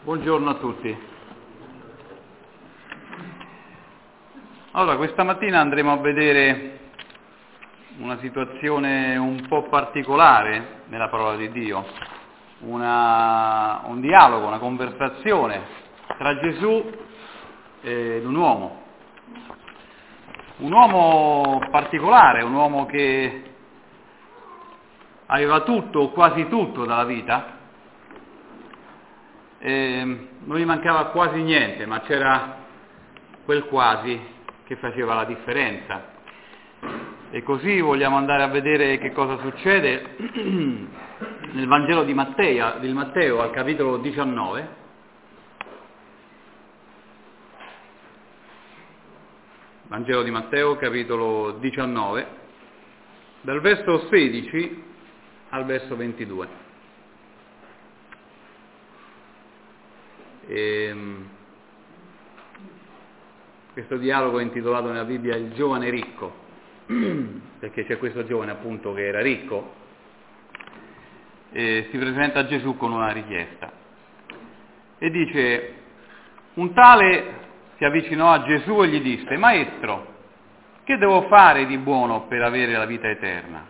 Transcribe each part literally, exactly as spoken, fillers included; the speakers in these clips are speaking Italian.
Buongiorno a tutti. Allora, questa mattina andremo a vedere una situazione un po' particolare nella parola di Dio, una, un dialogo, una conversazione tra Gesù ed un uomo. Un uomo particolare, un uomo che aveva tutto o quasi tutto dalla vita. E non gli mancava quasi niente, ma c'era quel quasi che faceva la differenza. E così vogliamo andare a vedere che cosa succede nel Vangelo di Matteo, di Matteo al capitolo diciannove. Vangelo di Matteo, capitolo diciannove, dal verso sedici al verso ventidue. E questo dialogo è intitolato nella Bibbia Il giovane ricco, perché c'è questo giovane appunto che era ricco e si presenta a Gesù con una richiesta e dice: un tale si avvicinò a Gesù e gli disse: Maestro, che devo fare di buono per avere la vita eterna?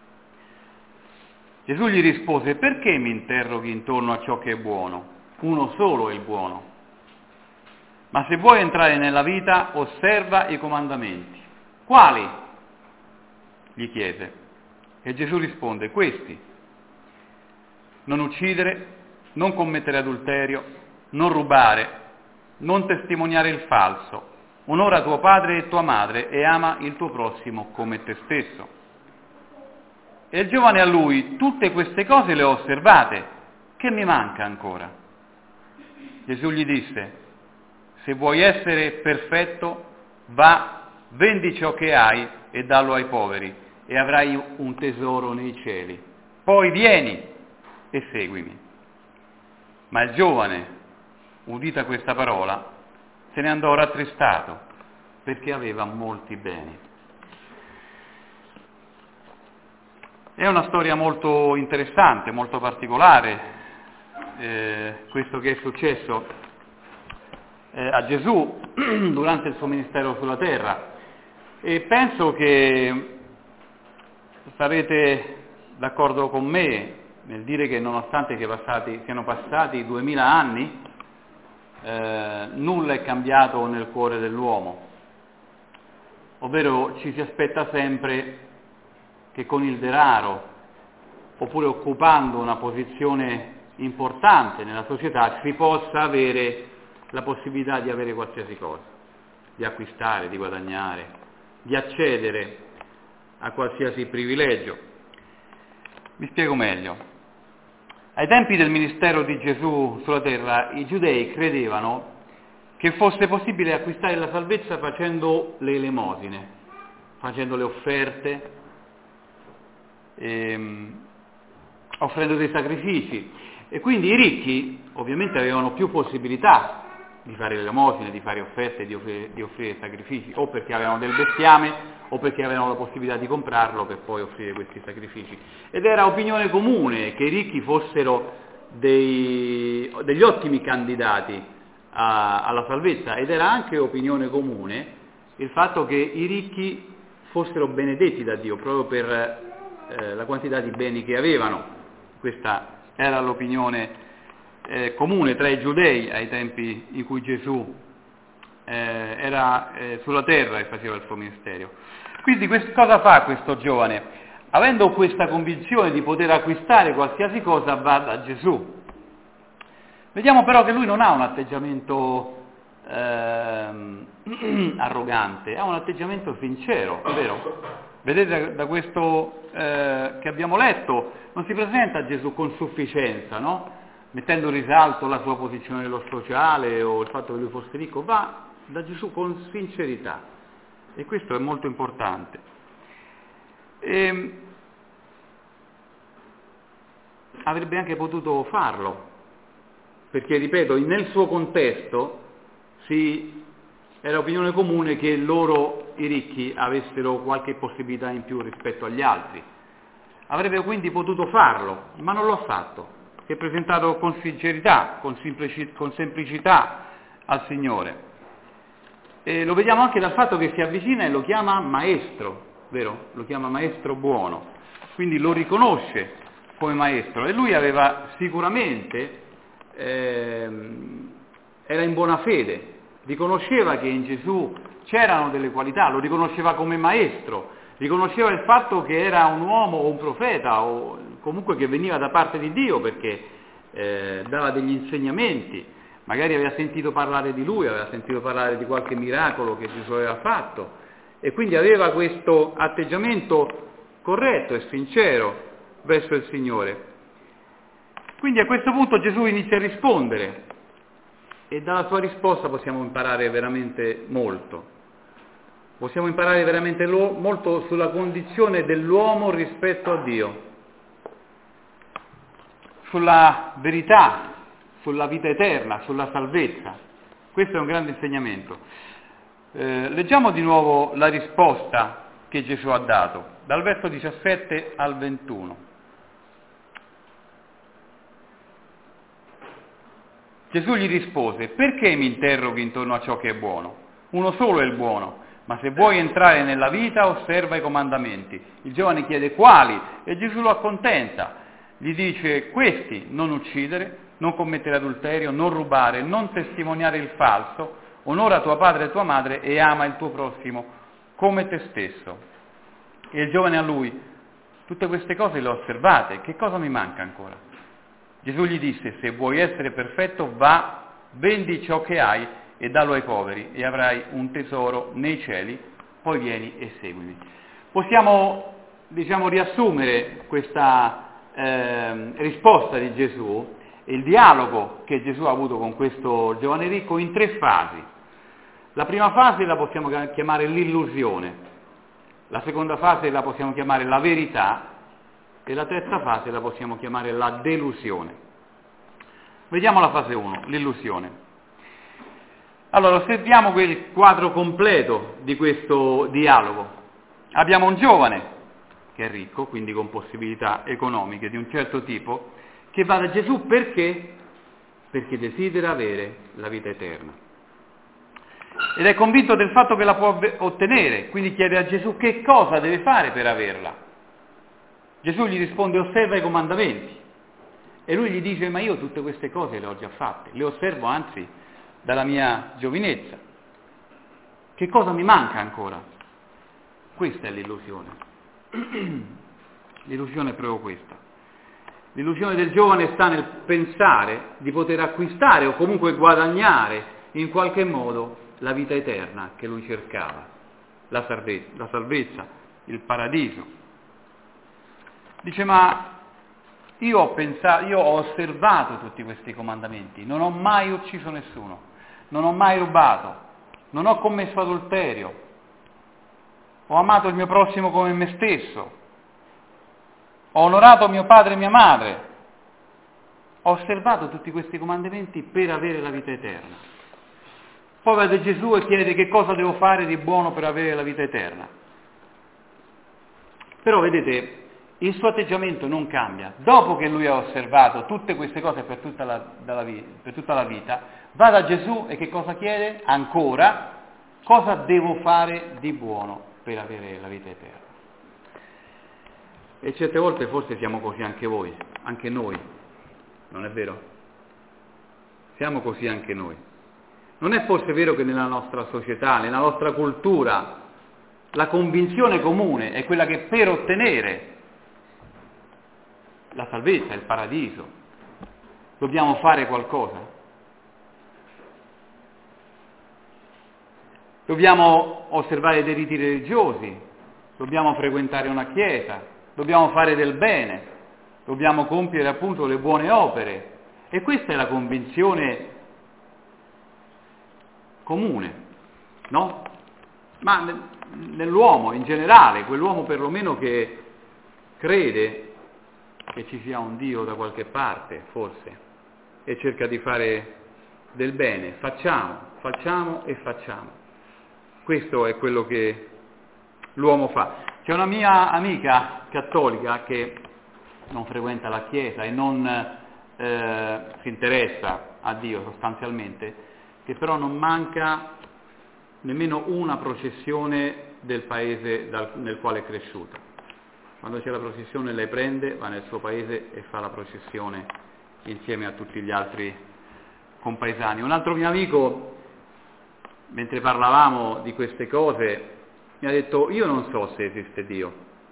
Gesù gli rispose: perché mi interroghi intorno a ciò che è buono? Uno solo è il buono. Ma se vuoi entrare nella vita, osserva i comandamenti. Quali? Gli chiese. E Gesù risponde: questi: non uccidere, non commettere adulterio, non rubare, non testimoniare il falso, onora tuo padre e tua madre e ama il tuo prossimo come te stesso. E il giovane a lui: tutte queste cose le ho osservate, che mi manca ancora? Gesù gli disse: se vuoi essere perfetto, va, vendi ciò che hai e dallo ai poveri, e avrai un tesoro nei cieli. Poi vieni e seguimi. Ma il giovane, udita questa parola, se ne andò rattristato, perché aveva molti beni. È una storia molto interessante, molto particolare, eh, questo che è successo eh, a Gesù durante il suo ministero sulla terra, e penso che sarete d'accordo con me nel dire che nonostante che passati, siano passati duemila anni, eh, nulla è cambiato nel cuore dell'uomo, ovvero ci si aspetta sempre che con il denaro, oppure occupando una posizione importante nella società, si possa avere la possibilità di avere qualsiasi cosa, di acquistare, di guadagnare, di accedere a qualsiasi privilegio. Mi spiego meglio. Ai tempi del ministero di Gesù sulla terra, i giudei credevano che fosse possibile acquistare la salvezza facendo le elemosine, facendo le offerte, ehm, offrendo dei sacrifici. E quindi i ricchi ovviamente avevano più possibilità di fare le elemosine, di fare offerte, di offrire, di offrire sacrifici, o perché avevano del bestiame o perché avevano la possibilità di comprarlo per poi offrire questi sacrifici. Ed era opinione comune che i ricchi fossero dei, degli ottimi candidati a, alla salvezza, ed era anche opinione comune il fatto che i ricchi fossero benedetti da Dio proprio per eh, la quantità di beni che avevano. Questa era l'opinione eh, comune tra i giudei ai tempi in cui Gesù eh, era eh, sulla terra e faceva il suo ministero. Quindi questo, cosa fa questo giovane? Avendo questa convinzione di poter acquistare qualsiasi cosa, va da Gesù. Vediamo però che lui non ha un atteggiamento ehm, arrogante, ha un atteggiamento sincero, vero? Vedete da questo eh, che abbiamo letto, non si presenta a Gesù con sufficienza, no? Mettendo in risalto la sua posizione nello sociale o il fatto che lui fosse ricco, va da Gesù con sincerità, e questo è molto importante. E avrebbe anche potuto farlo, perché, ripeto, nel suo contesto si, era opinione comune che loro, i ricchi, avessero qualche possibilità in più rispetto agli altri. Avrebbe quindi potuto farlo, ma non lo ha fatto. si è presentato con sincerità, con, semplici, con semplicità al Signore. E lo vediamo anche dal fatto che si avvicina e lo chiama maestro, vero? Lo chiama maestro buono, quindi lo riconosce come maestro, e lui aveva sicuramente, ehm, era in buona fede, riconosceva che in Gesù c'erano delle qualità, lo riconosceva come maestro, riconosceva il fatto che era un uomo o un profeta o comunque che veniva da parte di Dio, perché eh, dava degli insegnamenti, magari aveva sentito parlare di lui, aveva sentito parlare di qualche miracolo che Gesù aveva fatto, e quindi aveva questo atteggiamento corretto e sincero verso il Signore. Quindi a questo punto Gesù inizia a rispondere, e dalla sua risposta possiamo imparare veramente molto. Possiamo imparare veramente lo, molto sulla condizione dell'uomo rispetto a Dio, sulla verità, sulla vita eterna, sulla salvezza. Questo è un grande insegnamento. Eh, leggiamo di nuovo la risposta che Gesù ha dato, dal verso diciassette al ventuno. Gesù gli rispose: perché mi interroghi intorno a ciò che è buono? Uno solo è il buono, ma se vuoi entrare nella vita osserva i comandamenti. Il giovane chiede: quali? E Gesù lo accontenta. Gli dice: questi: non uccidere, non commettere adulterio, non rubare, non testimoniare il falso, onora tuo padre e tua madre e ama il tuo prossimo come te stesso. E il giovane a lui: tutte queste cose le ho osservate, che cosa mi manca ancora? Gesù gli disse: se vuoi essere perfetto, va, vendi ciò che hai e dallo ai poveri, e avrai un tesoro nei cieli, poi vieni e seguimi. Possiamo, diciamo, riassumere questa eh, risposta di Gesù, il dialogo che Gesù ha avuto con questo giovane ricco, in tre fasi. La prima fase la possiamo chiamare l'illusione, la seconda fase la possiamo chiamare la verità, e la terza fase la possiamo chiamare la delusione. Vediamo la fase uno, l'illusione. Allora, osserviamo quel quadro completo di questo dialogo. Abbiamo un giovane che è ricco, quindi con possibilità economiche di un certo tipo, che va da Gesù perché? Perché desidera avere la vita eterna. Ed è convinto del fatto che la può ottenere, quindi chiede a Gesù che cosa deve fare per averla. Gesù gli risponde: osserva i comandamenti, e lui gli dice: ma io tutte queste cose le ho già fatte, le osservo anzi dalla mia giovinezza, che cosa mi manca ancora? Questa è l'illusione. L'illusione è proprio questa. L'illusione del giovane sta nel pensare di poter acquistare o comunque guadagnare in qualche modo la vita eterna che lui cercava, la salvezza, la salvezza, il paradiso. Dice: ma io ho pensato, io ho osservato tutti questi comandamenti, non ho mai ucciso nessuno, non ho mai rubato, non ho commesso adulterio, ho amato il mio prossimo come me stesso, ho onorato mio padre e mia madre, ho osservato tutti questi comandamenti per avere la vita eterna. Poi va da Gesù e chiede: che cosa devo fare di buono per avere la vita eterna? Però vedete, il suo atteggiamento non cambia. Dopo che lui ha osservato tutte queste cose per tutta la, dalla, per tutta la vita, va da Gesù e che cosa chiede? Ancora, cosa devo fare di buono per avere la vita eterna? E certe volte forse siamo così anche voi, anche noi, non è vero? Siamo così anche noi. Non è forse vero che nella nostra società, nella nostra cultura, la convinzione comune è quella che per ottenere la salvezza, il paradiso, dobbiamo fare qualcosa? Dobbiamo osservare dei riti religiosi, dobbiamo frequentare una chiesa, dobbiamo fare del bene, dobbiamo compiere appunto le buone opere. E questa è la convinzione comune, no? Ma nell'uomo in generale, quell'uomo perlomeno che crede che ci sia un Dio da qualche parte, forse, e cerca di fare del bene. Facciamo, facciamo e facciamo. Questo è quello che l'uomo fa. C'è una mia amica cattolica che non frequenta la chiesa e non eh, si interessa a Dio sostanzialmente, che però non manca nemmeno una processione del paese dal, nel quale è cresciuta. Quando c'è la processione lei prende, va nel suo paese e fa la processione insieme a tutti gli altri compaesani. Un altro mio amico, mentre parlavamo di queste cose, mi ha detto: io non so se esiste Dio,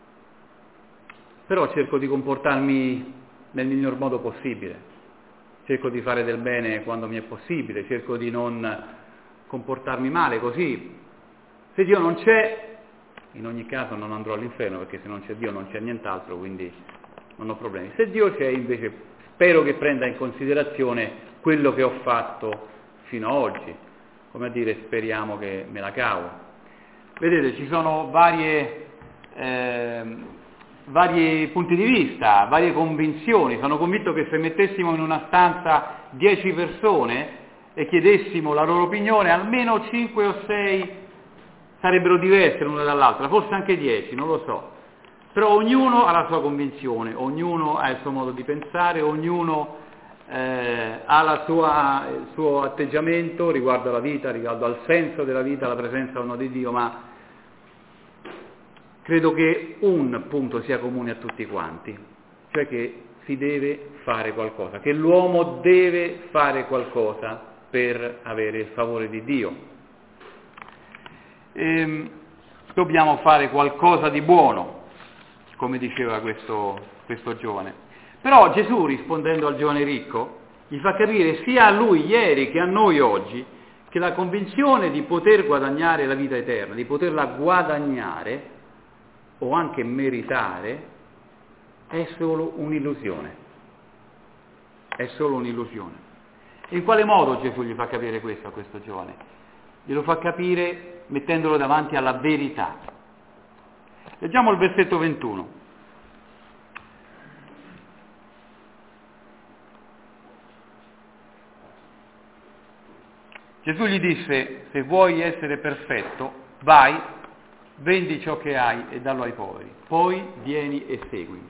però cerco di comportarmi nel miglior modo possibile, cerco di fare del bene quando mi è possibile, cerco di non comportarmi male, così se Dio non c'è, in ogni caso non andrò all'inferno, perché se non c'è Dio non c'è nient'altro, quindi non ho problemi. Se Dio c'è, invece, spero che prenda in considerazione quello che ho fatto fino ad oggi, come a dire, speriamo che me la cavo. Vedete, ci sono varie, eh, vari punti di vista, varie convinzioni. Sono convinto che se mettessimo in una stanza dieci persone e chiedessimo la loro opinione, almeno cinque o sei sarebbero diverse l'una dall'altra, forse anche dieci, non lo so. Però ognuno ha la sua convinzione, ognuno ha il suo modo di pensare, ognuno eh, ha la sua, il suo atteggiamento riguardo alla vita, riguardo al senso della vita, alla presenza o no di Dio, ma credo che un punto sia comune a tutti quanti, cioè che si deve fare qualcosa, che l'uomo deve fare qualcosa per avere il favore di Dio. E dobbiamo fare qualcosa di buono, come diceva questo, questo giovane. Però Gesù, rispondendo al giovane ricco, gli fa capire sia a lui ieri che a noi oggi che la convinzione di poter guadagnare la vita eterna, di poterla guadagnare o anche meritare, è solo un'illusione. È solo un'illusione. In quale modo Gesù gli fa capire questo a questo giovane? Glielo fa capire mettendolo davanti alla verità. Leggiamo il versetto ventuno. Gesù gli disse: se vuoi essere perfetto, vai, vendi ciò che hai e dallo ai poveri, poi vieni e seguimi.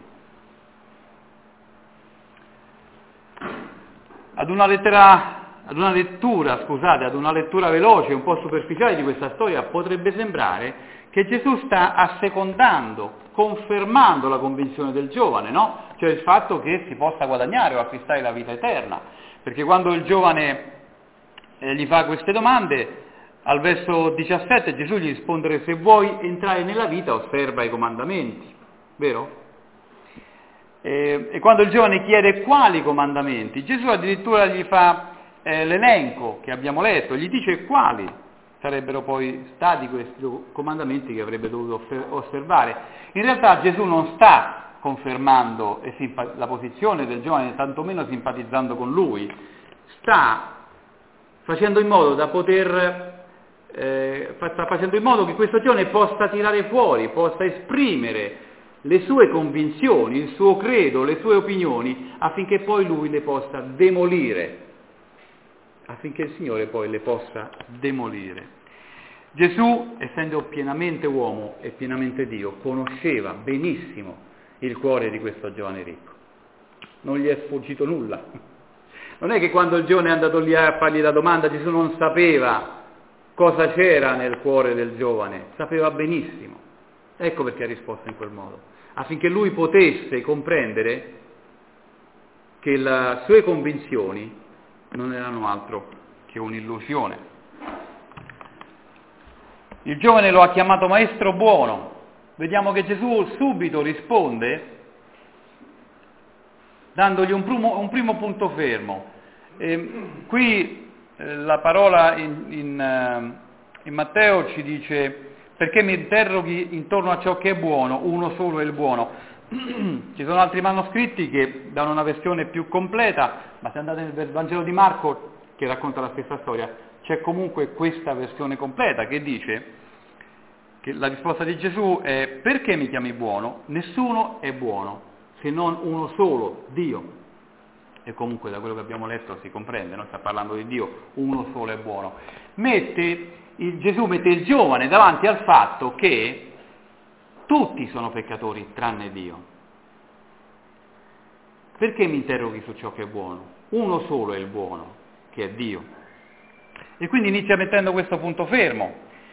Ad una lettera Ad una lettura, scusate, ad una lettura veloce, un po' superficiale di questa storia, potrebbe sembrare che Gesù sta assecondando, confermando la convinzione del giovane, no? Cioè il fatto che si possa guadagnare o acquistare la vita eterna. Perché quando il giovane eh, gli fa queste domande, al verso diciassette Gesù gli risponde: se vuoi entrare nella vita osserva i comandamenti, vero? E, e quando il giovane chiede quali comandamenti, Gesù addirittura gli fa Eh, l'elenco che abbiamo letto, gli dice quali sarebbero poi stati questi comandamenti che avrebbe dovuto osservare. In realtà Gesù non sta confermando la posizione del giovane, tantomeno simpatizzando con lui, sta facendo in modo da poter eh, sta facendo in modo che questo giovane possa tirare fuori, possa esprimere le sue convinzioni, il suo credo, le sue opinioni, affinché poi lui le possa demolire, affinché il Signore poi le possa demolire. Gesù, essendo pienamente uomo e pienamente Dio, conosceva benissimo il cuore di questo giovane ricco. Non gli è sfuggito nulla. Non è che quando il giovane è andato lì a fargli la domanda, Gesù non sapeva cosa c'era nel cuore del giovane, sapeva benissimo. Ecco perché ha risposto in quel modo, affinché lui potesse comprendere che le sue convinzioni non erano altro che un'illusione. Il giovane lo ha chiamato maestro buono. Vediamo che Gesù subito risponde dandogli un primo, un primo punto fermo. E qui eh, la parola in, in, uh, in Matteo ci dice: perché mi interroghi intorno a ciò che è buono, uno solo è il buono. Ci sono altri manoscritti che danno una versione più completa, ma se andate nel Vangelo di Marco, che racconta la stessa storia, c'è comunque questa versione completa che dice che la risposta di Gesù è: perché mi chiami buono? Nessuno è buono se non uno solo, Dio. E comunque da quello che abbiamo letto si comprende, non sta parlando di Dio, uno solo è buono. Mette, il, Gesù mette il giovane davanti al fatto che tutti sono peccatori tranne Dio. Perché mi interroghi su ciò che è buono? Uno solo è il buono, che è Dio. E quindi inizia mettendo questo punto fermo.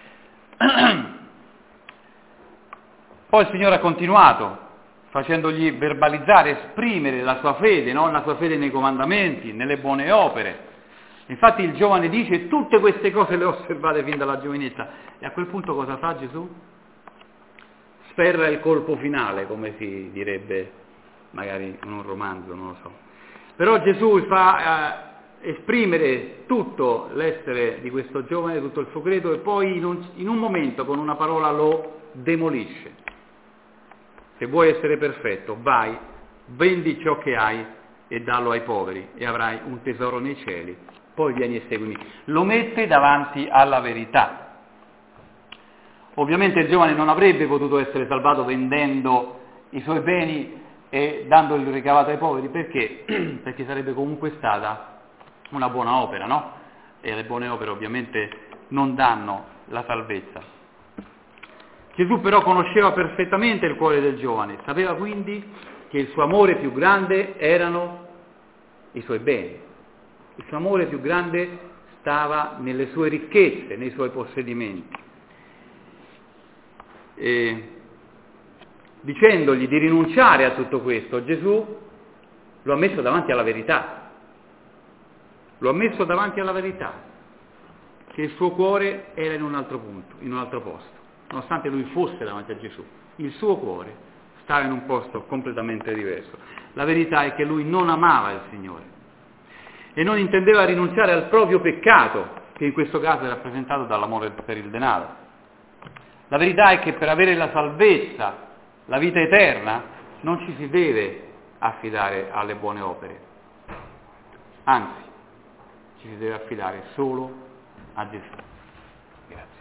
Poi il Signore ha continuato, facendogli verbalizzare, esprimere la sua fede, no? La sua fede nei comandamenti, nelle buone opere. Infatti il giovane dice: tutte queste cose le ho osservate fin dalla giovinezza. E a quel punto cosa fa Gesù? Sferra il colpo finale, come si direbbe magari in un romanzo, non lo so. Però Gesù fa eh, esprimere tutto l'essere di questo giovane, tutto il suo credo, e poi in un, in un momento con una parola lo demolisce. Se vuoi essere perfetto, vai, vendi ciò che hai e dallo ai poveri e avrai un tesoro nei cieli, poi vieni e seguimi. Lo mette davanti alla verità. Ovviamente il giovane non avrebbe potuto essere salvato vendendo i suoi beni e dando il ricavato ai poveri, perché? Perché sarebbe comunque stata una buona opera, no? E le buone opere ovviamente non danno la salvezza. Gesù però conosceva perfettamente il cuore del giovane, sapeva quindi che il suo amore più grande erano i suoi beni. Il suo amore più grande stava nelle sue ricchezze, nei suoi possedimenti. E dicendogli di rinunciare a tutto questo, Gesù lo ha messo davanti alla verità. Lo ha messo davanti alla verità, che il suo cuore era in un altro punto, in un altro posto. Nonostante lui fosse davanti a Gesù, il suo cuore stava in un posto completamente diverso. La verità è che lui non amava il Signore e non intendeva rinunciare al proprio peccato, che in questo caso è rappresentato dall'amore per il denaro. La verità è che per avere la salvezza, la vita eterna, non ci si deve affidare alle buone opere, anzi, ci si deve affidare solo a Gesù. Grazie.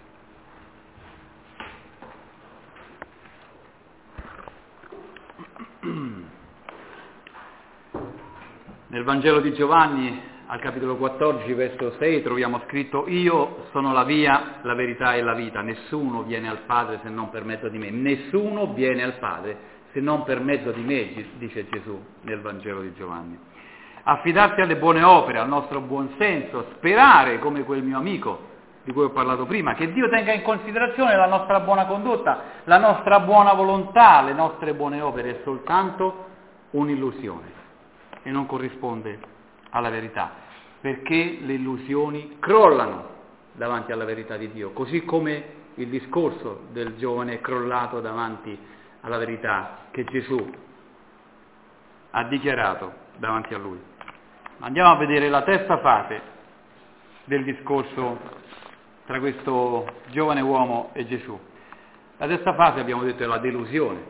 Nel Vangelo di Giovanni, al capitolo quattordici, verso sei, troviamo scritto: io sono la via, la verità e la vita, nessuno viene al Padre se non per mezzo di me, nessuno viene al Padre se non per mezzo di me, dice Gesù nel Vangelo di Giovanni. Affidarsi alle buone opere, al nostro buon senso, sperare, come quel mio amico di cui ho parlato prima, che Dio tenga in considerazione la nostra buona condotta, la nostra buona volontà, le nostre buone opere, è soltanto un'illusione e non corrisponde alla verità, perché le illusioni crollano davanti alla verità di Dio, così come il discorso del giovane è crollato davanti alla verità che Gesù ha dichiarato davanti a lui. Andiamo a vedere la terza fase del discorso tra questo giovane uomo e Gesù. La terza fase, abbiamo detto, è la delusione.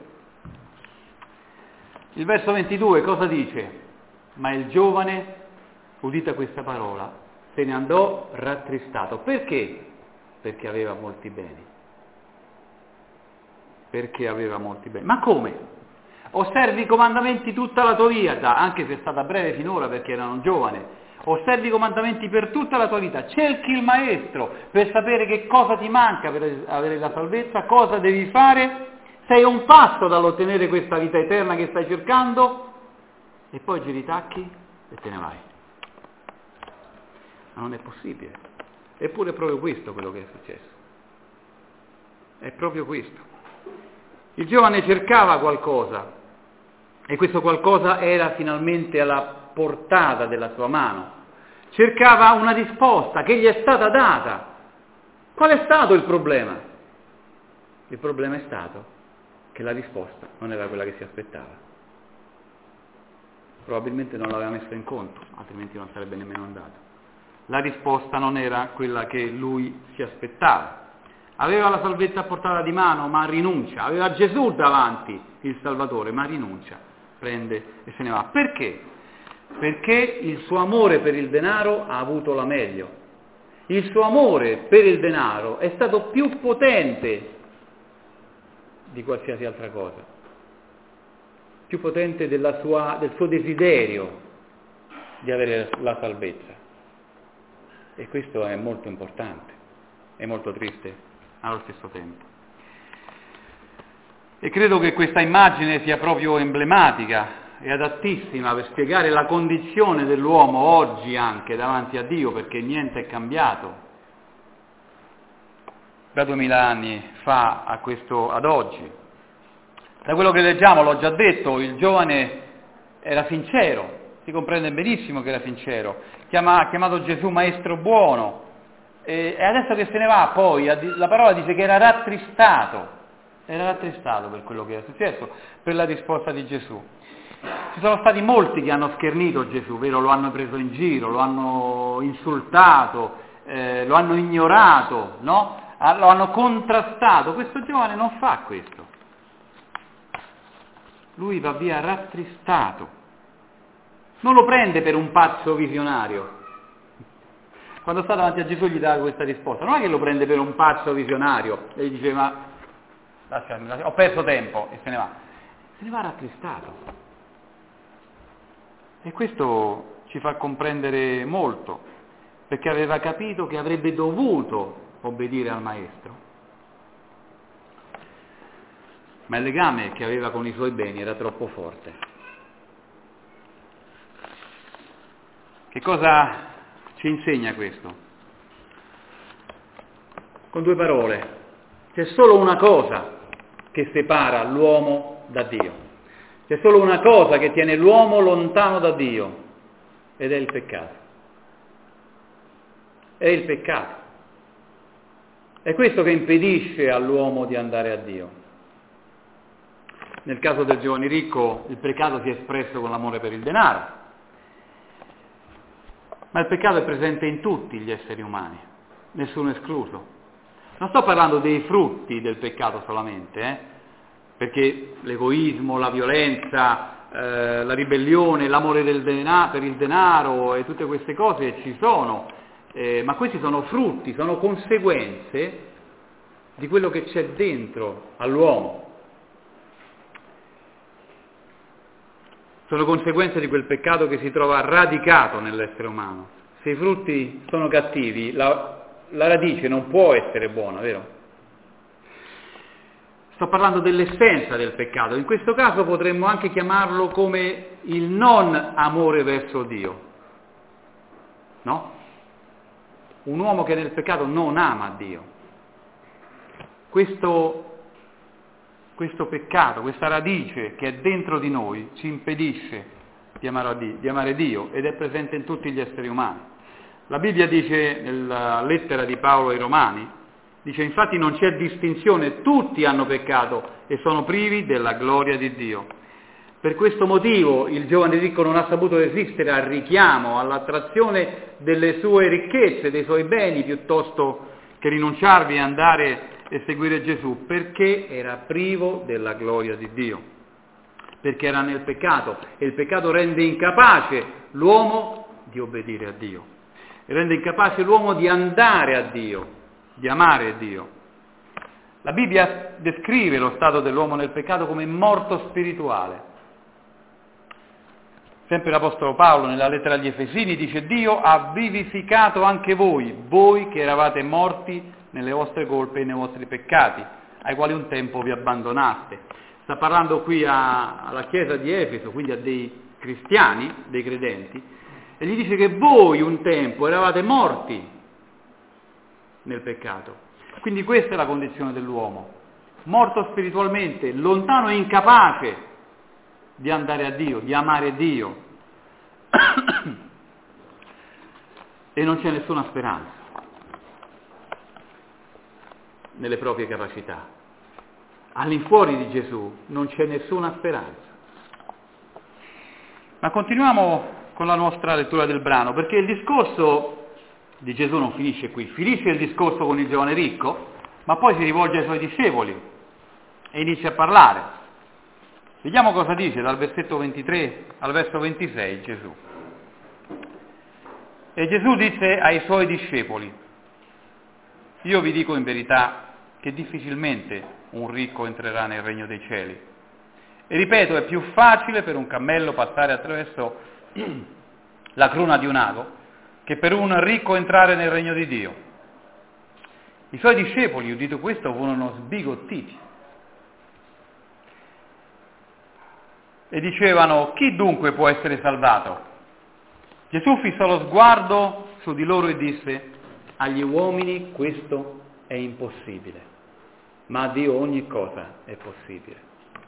Il verso ventidue cosa dice? Ma il giovane, udita questa parola, se ne andò rattristato. Perché? Perché aveva molti beni. Perché aveva molti beni. Ma come? Osservi i comandamenti tutta la tua vita, anche se è stata breve finora perché era un giovane. Osservi i comandamenti per tutta la tua vita, cerchi il maestro per sapere che cosa ti manca per avere la salvezza, cosa devi fare, sei a un passo dall'ottenere questa vita eterna che stai cercando, e poi giri i tacchi e te ne vai. Ma non è possibile. Eppure è proprio questo quello che è successo. È proprio questo. Il giovane cercava qualcosa, e questo qualcosa era finalmente alla portata della sua mano. Cercava una risposta che gli è stata data. Qual è stato il problema? Il problema è stato che la risposta non era quella che si aspettava. Probabilmente non l'aveva messo in conto, altrimenti non sarebbe nemmeno andato. La risposta non era quella che lui si aspettava. Aveva la salvezza a portata di mano, ma rinuncia. Aveva Gesù davanti, il Salvatore, ma rinuncia. Prende e se ne va. Perché? Perché il suo amore per il denaro ha avuto la meglio. Il suo amore per il denaro è stato più potente di qualsiasi altra cosa, più potente della sua, del suo desiderio di avere la salvezza. E questo è molto importante, è molto triste allo stesso tempo. E credo che questa immagine sia proprio emblematica è adattissima per spiegare la condizione dell'uomo oggi anche davanti a Dio, perché niente è cambiato da duemila anni fa a questo, ad oggi. Da quello che leggiamo, l'ho già detto, il giovane era sincero, si comprende benissimo che era sincero, Chiama, ha chiamato Gesù maestro buono, e, e adesso che se ne va poi, la parola dice che era rattristato, era rattristato per quello che era successo, per la risposta di Gesù. Ci sono stati molti che hanno schernito Gesù, vero? Lo hanno preso in giro, lo hanno insultato, eh, lo hanno ignorato, no? Lo hanno contrastato. Questo giovane non fa questo. Lui va via rattristato. Non lo prende per un pazzo visionario. Quando sta davanti a Gesù gli dà questa risposta. Non è che lo prende per un pazzo visionario e gli dice ma lasciami, lasciami, ho perso tempo e se ne va. Se ne va rattristato. E questo ci fa comprendere molto, perché aveva capito che avrebbe dovuto obbedire al Maestro. Ma il legame che aveva con i suoi beni era troppo forte. Che cosa ci insegna questo? Con due parole. C'è solo una cosa che separa l'uomo da Dio. C'è solo una cosa che tiene l'uomo lontano da Dio, ed è il peccato. È il peccato. È questo che impedisce all'uomo di andare a Dio. Nel caso del giovane ricco, il peccato si è espresso con l'amore per il denaro, ma il peccato è presente in tutti gli esseri umani, nessuno escluso. Non sto parlando dei frutti del peccato solamente, eh? Perché l'egoismo, la violenza, eh, la ribellione, l'amore del denaro, per il denaro e tutte queste cose ci sono, eh, ma questi sono frutti, sono conseguenze di quello che c'è dentro all'uomo. Sono conseguenze di quel peccato che si trova radicato nell'essere umano. Se i frutti sono cattivi, la, la radice non può essere buona, vero? Sto parlando dell'essenza del peccato, in questo caso potremmo anche chiamarlo come il non amore verso Dio, no? Un uomo che nel peccato non ama Dio. Questo, questo peccato, questa radice che è dentro di noi ci impedisce di amare, Dio, di amare Dio ed è presente in tutti gli esseri umani. La Bibbia dice nella lettera di Paolo ai Romani, dice infatti non c'è distinzione, tutti hanno peccato e sono privi della gloria di Dio. Per questo motivo il giovane ricco non ha saputo resistere al richiamo, all'attrazione delle sue ricchezze, dei suoi beni, piuttosto che rinunciarvi e andare e seguire Gesù, perché era privo della gloria di Dio, perché era nel peccato e il peccato rende incapace l'uomo di obbedire a Dio, rende incapace l'uomo di andare a Dio, di amare Dio. La Bibbia descrive lo stato dell'uomo nel peccato come morto spirituale. Sempre l'Apostolo Paolo nella lettera agli Efesini dice Dio ha vivificato anche voi, voi che eravate morti nelle vostre colpe e nei vostri peccati, ai quali un tempo vi abbandonaste. Sta parlando qui a, alla chiesa di Efeso, quindi a dei cristiani, dei credenti, e gli dice che voi un tempo eravate morti nel peccato. Quindi questa è la condizione dell'uomo, morto spiritualmente, lontano e incapace di andare a Dio, di amare Dio. E non c'è nessuna speranza nelle proprie capacità. All'infuori di Gesù non c'è nessuna speranza. Ma continuiamo con la nostra lettura del brano, perché il discorso di Gesù non finisce qui, finisce il discorso con il giovane ricco, ma poi si rivolge ai suoi discepoli e inizia a parlare. Vediamo cosa dice dal versetto ventitré al verso ventisei Gesù. E Gesù disse ai suoi discepoli, io vi dico in verità che difficilmente un ricco entrerà nel regno dei cieli. E ripeto, è più facile per un cammello passare attraverso la cruna di un ago che per un ricco entrare nel regno di Dio. I suoi discepoli, udito questo, furono sbigottiti e dicevano: chi dunque può essere salvato? Gesù fissò lo sguardo su di loro e disse: agli uomini questo è impossibile, ma a Dio ogni cosa è possibile.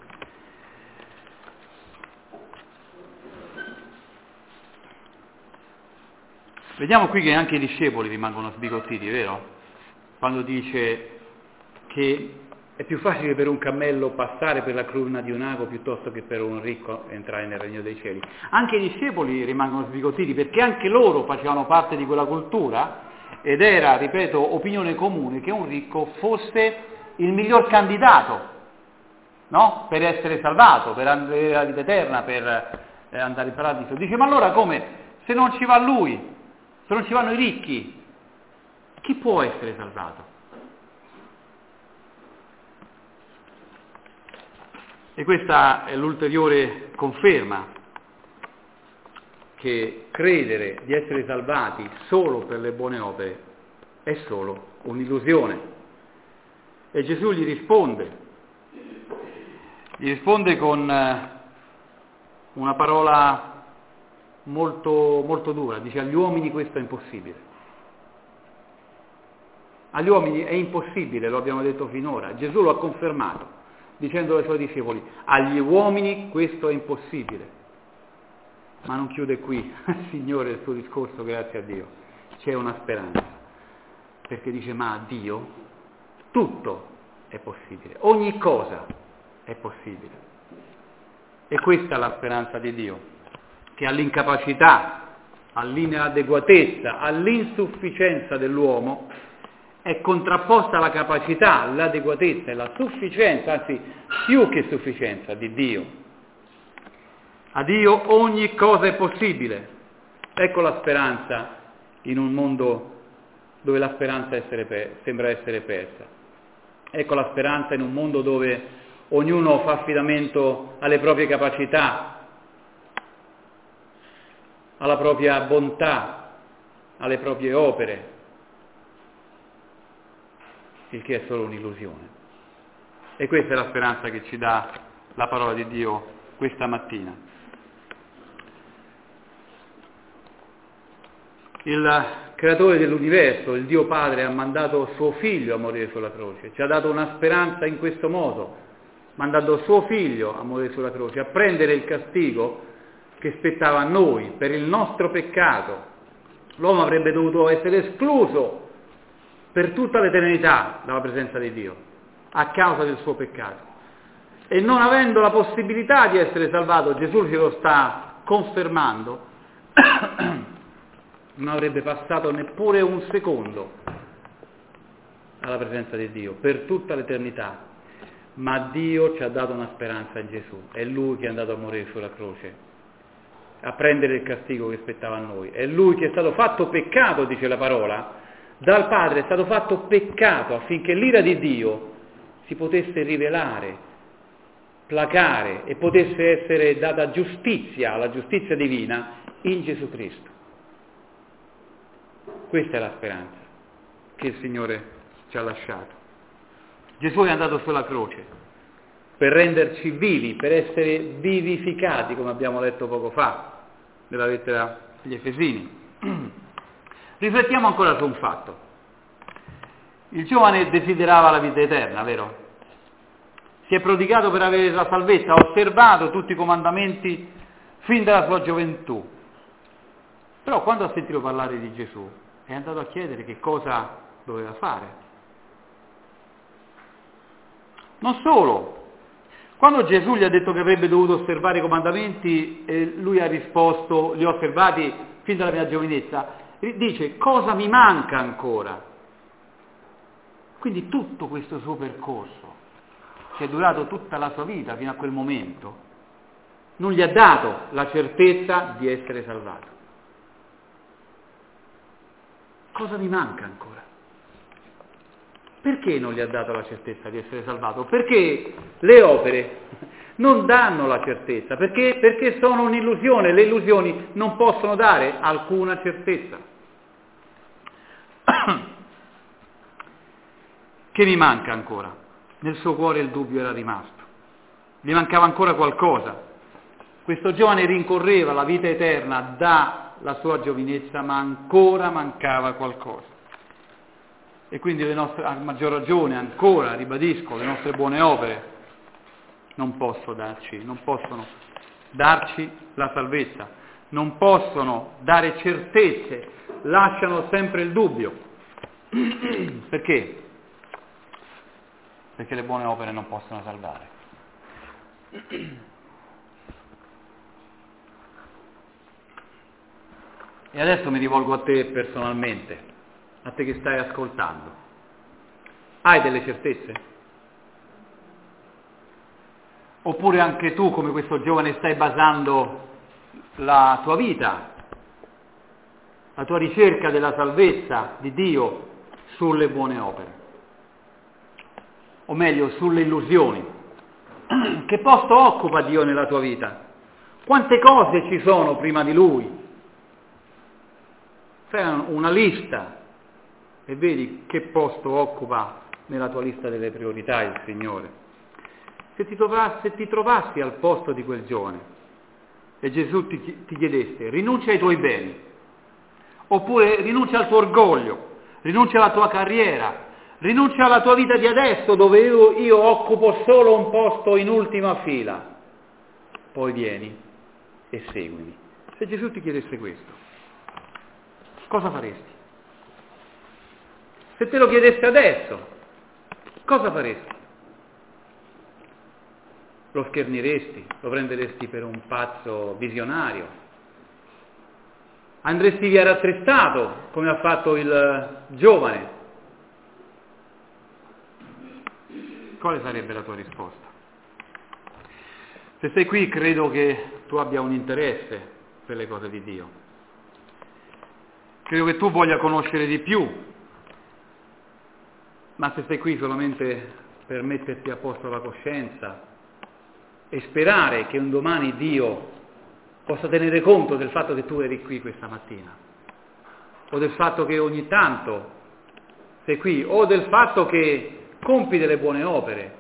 Vediamo qui che anche i discepoli rimangono sbigottiti, vero? Quando dice che è più facile per un cammello passare per la cruna di un ago piuttosto che per un ricco entrare nel regno dei cieli. Anche i discepoli rimangono sbigottiti perché anche loro facevano parte di quella cultura ed era, ripeto, opinione comune che un ricco fosse il miglior candidato, no? Per essere salvato, per andare alla vita eterna, per eh, andare in paradiso. Dice: ma allora come? Se non ci va lui, se non ci vanno i ricchi, chi può essere salvato? E questa è l'ulteriore conferma che credere di essere salvati solo per le buone opere è solo un'illusione. E Gesù gli risponde, gli risponde con una parola molto, molto dura, dice: agli uomini questo è impossibile. Agli uomini è impossibile, lo abbiamo detto finora, Gesù lo ha confermato, dicendo ai suoi discepoli: agli uomini questo è impossibile. Ma non chiude qui, Signore, il suo discorso, grazie a Dio. C'è una speranza, perché dice: ma a Dio tutto è possibile, ogni cosa è possibile. E questa è la speranza di Dio, che all'incapacità, all'inadeguatezza, all'insufficienza dell'uomo è contrapposta la capacità, l'adeguatezza e la sufficienza, anzi più che sufficienza, di Dio. A Dio ogni cosa è possibile. Ecco la speranza in un mondo dove la speranza essere per, sembra essere persa. Ecco la speranza in un mondo dove ognuno fa affidamento alle proprie capacità, alla propria bontà, alle proprie opere, il che è solo un'illusione. E questa è la speranza che ci dà la parola di Dio questa mattina. Il creatore dell'universo, il Dio Padre, ha mandato suo figlio a morire sulla croce, ci ha dato una speranza in questo modo, mandando suo figlio a morire sulla croce, a prendere il castigo che spettava a noi per il nostro peccato. L'uomo avrebbe dovuto essere escluso per tutta l'eternità dalla presenza di Dio, a causa del suo peccato. E non avendo la possibilità di essere salvato, Gesù ce lo sta confermando, non avrebbe passato neppure un secondo alla presenza di Dio, per tutta l'eternità. Ma Dio ci ha dato una speranza in Gesù, è Lui che è andato a morire sulla croce, a prendere il castigo che spettava a noi. È Lui che è stato fatto peccato, dice la parola, dal Padre è stato fatto peccato affinché l'ira di Dio si potesse rivelare, placare e potesse essere data giustizia, la giustizia divina, in Gesù Cristo. Questa è la speranza che il Signore ci ha lasciato. Gesù è andato sulla croce per renderci vivi, per essere vivificati, come abbiamo letto poco fa nella lettera agli Efesini. Riflettiamo ancora su un fatto. Il giovane desiderava la vita eterna, vero? Si è prodigato per avere la salvezza, ha osservato tutti i comandamenti fin dalla sua gioventù. Però quando ha sentito parlare di Gesù è andato a chiedere che cosa doveva fare. Non solo, quando Gesù gli ha detto che avrebbe dovuto osservare i comandamenti e lui ha risposto: li ho osservati fin dalla mia giovinezza, dice: cosa mi manca ancora? Quindi tutto questo suo percorso, che è durato tutta la sua vita fino a quel momento, non gli ha dato la certezza di essere salvato. Cosa mi manca ancora? Perché non gli ha dato la certezza di essere salvato? Perché le opere non danno la certezza, perché, perché sono un'illusione, le illusioni non possono dare alcuna certezza. Che mi manca ancora? Nel suo cuore il dubbio era rimasto, gli mancava ancora qualcosa. Questo giovane rincorreva la vita eterna dalla sua giovinezza, ma ancora mancava qualcosa. E quindi le nostre, a maggior ragione, ancora, ribadisco, le nostre buone opere non possono darci, non possono darci la salvezza, non possono dare certezze, lasciano sempre il dubbio. Perché? Perché le buone opere non possono salvare. E adesso mi rivolgo a te personalmente, a te che stai ascoltando. Hai delle certezze? Oppure anche tu, come questo giovane, stai basando la tua vita, la tua ricerca della salvezza di Dio sulle buone opere? O meglio, sulle illusioni. Che posto occupa Dio nella tua vita? Quante cose ci sono prima di Lui? Fai una lista e vedi che posto occupa nella tua lista delle priorità il Signore. Se ti trovassi, se ti trovassi al posto di quel giovane e Gesù ti, ti chiedesse rinuncia ai tuoi beni, oppure rinuncia al tuo orgoglio, rinuncia alla tua carriera, rinuncia alla tua vita di adesso dove io, io occupo solo un posto in ultima fila, poi vieni e seguimi. Se Gesù ti chiedesse questo, cosa faresti? Se te lo chiedesse adesso, cosa faresti? Lo scherniresti? Lo prenderesti per un pazzo visionario? Andresti via rattristato, come ha fatto il giovane? Quale sarebbe la tua risposta? Se sei qui, credo che tu abbia un interesse per le cose di Dio. Credo che tu voglia conoscere di più, ma se sei qui solamente per metterti a posto la coscienza e sperare che un domani Dio possa tenere conto del fatto che tu eri qui questa mattina, o del fatto che ogni tanto sei qui, o del fatto che compi delle buone opere,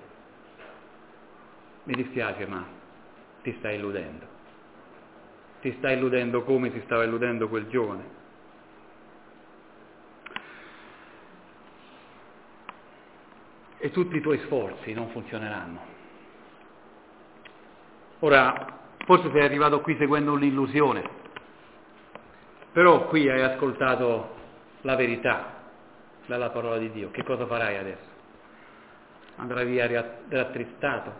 mi dispiace, ma ti stai illudendo. Ti stai illudendo come si stava illudendo quel giovane. E tutti i tuoi sforzi non funzioneranno. Ora, forse sei arrivato qui seguendo un'illusione, però qui hai ascoltato la verità dalla parola di Dio. Che cosa farai adesso? Andrai via rattristato?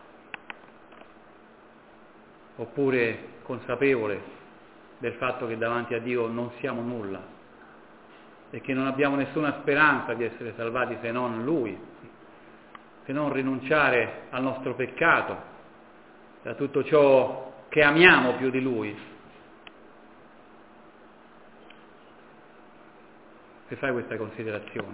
Oppure consapevole del fatto che davanti a Dio non siamo nulla e che non abbiamo nessuna speranza di essere salvati se non Lui, se non rinunciare al nostro peccato, da tutto ciò che amiamo più di Lui? Se fai questa considerazione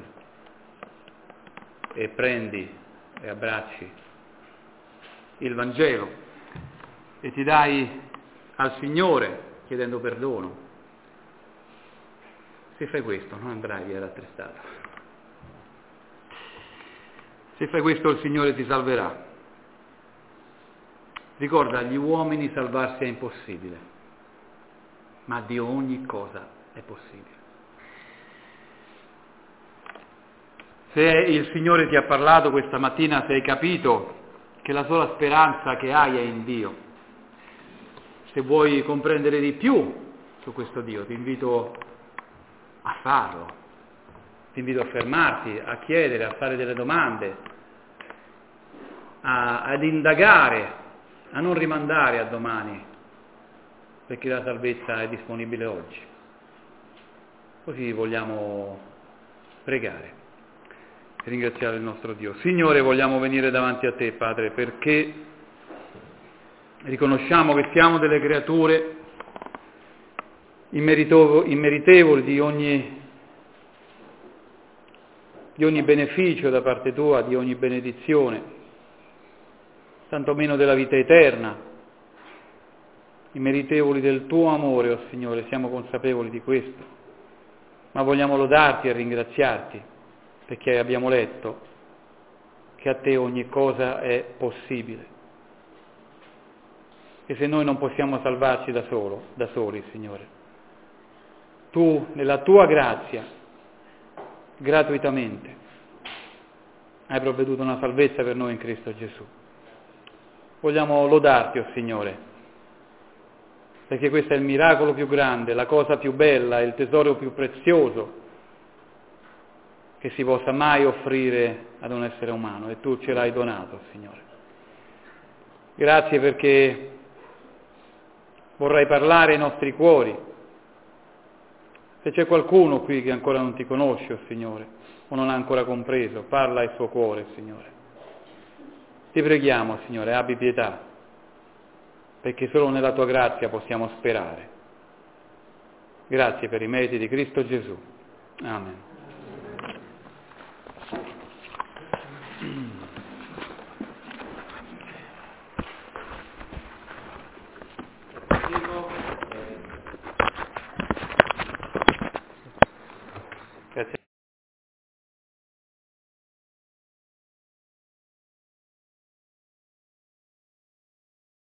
e prendi e abbracci il Vangelo e ti dai al Signore chiedendo perdono, se fai questo non andrai via rattristato. Se fai questo il Signore ti salverà. Ricorda, agli uomini salvarsi è impossibile, ma a Dio ogni cosa è possibile. Se il Signore ti ha parlato questa mattina, se hai capito che la sola speranza che hai è in Dio, se vuoi comprendere di più su questo Dio, ti invito a farlo, ti invito a fermarti, a chiedere, a fare delle domande, a, ad indagare, a non rimandare a domani, perché la salvezza è disponibile oggi. Così vogliamo pregare e ringraziare il nostro Dio. Signore, vogliamo venire davanti a Te, Padre, perché riconosciamo che siamo delle creature immeritevoli di ogni, di ogni beneficio da parte Tua, di ogni benedizione, tanto meno della vita eterna, immeritevoli del Tuo amore, oh Signore, siamo consapevoli di questo, ma vogliamo lodarti e ringraziarti, perché abbiamo letto che a Te ogni cosa è possibile. che se noi non possiamo salvarci da, solo, da soli, Signore. Tu, nella tua grazia, gratuitamente, hai provveduto una salvezza per noi in Cristo Gesù. Vogliamo lodarti, o oh Signore, perché questo è il miracolo più grande, la cosa più bella, il tesoro più prezioso che si possa mai offrire ad un essere umano, e tu ce l'hai donato, Signore. Grazie perché vorrai parlare ai nostri cuori. Se c'è qualcuno qui che ancora non ti conosce, oh Signore, o non ha ancora compreso, parla al suo cuore, Signore. Ti preghiamo, Signore, abbi pietà, perché solo nella tua grazia possiamo sperare. Grazie per i meriti di Cristo Gesù. Amen.